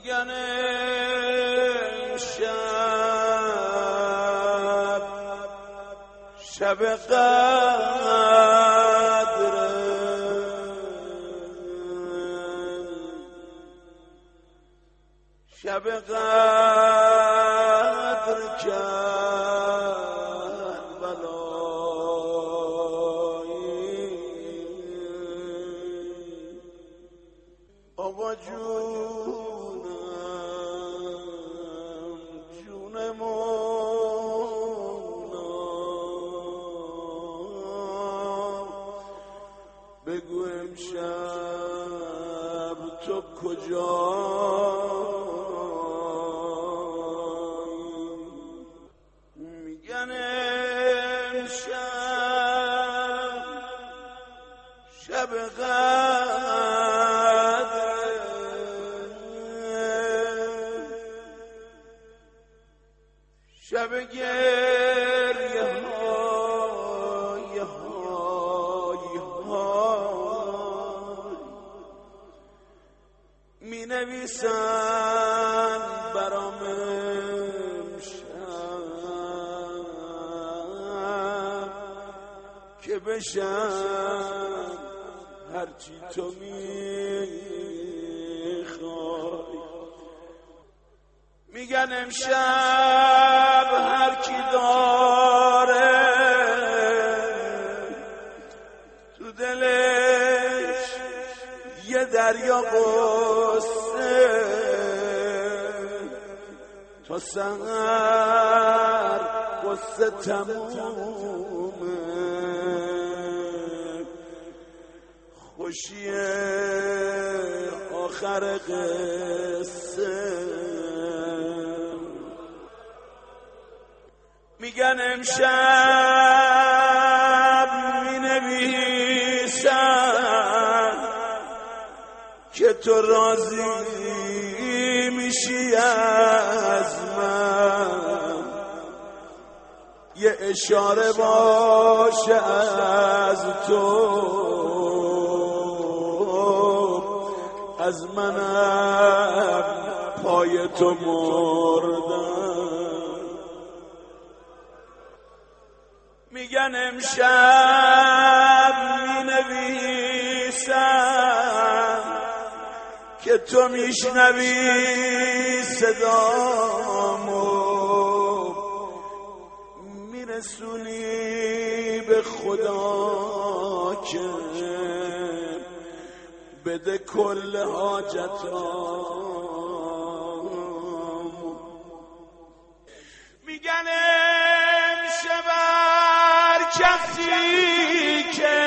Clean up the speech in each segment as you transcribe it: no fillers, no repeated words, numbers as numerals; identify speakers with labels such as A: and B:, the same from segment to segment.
A: میگن امشب شب قدر، شب قدر کربلایی. آقا جونم بگو امشب تو کجایی؟ میگن امشب شب قدر، شب گریه های می نویسن برام امشب که بشن هرچی تو میخوای. میگن امشب هر کی داره تو دلش یه دریا قصه، تا سحر قصه تمومه، خوشی آخر قصه. میگن امشب می نویسن که تو راضی میشی از من، یه اشاره باشه از تو، از منم پای تو مردم. میگن امشب می نویسن که تو میشنوی صدامو، میرسونی به خدا که بده کل حاجتامو. میگن امشب کسی که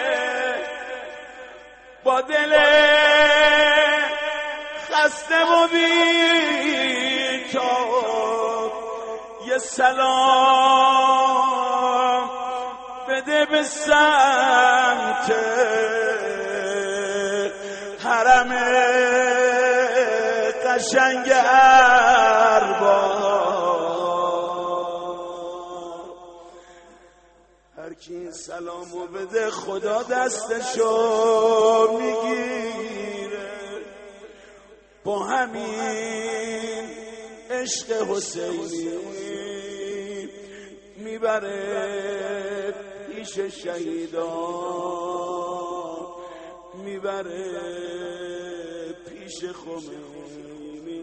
A: با دل خسته و بی‌تاب یه سلام بده به سمت حرم قشنگ ارباب. هر کی این سلامو بده خدا دستشو میگیره، با همین عشق حسینی میبره پیش شهیدان، میبره پیش خمینی.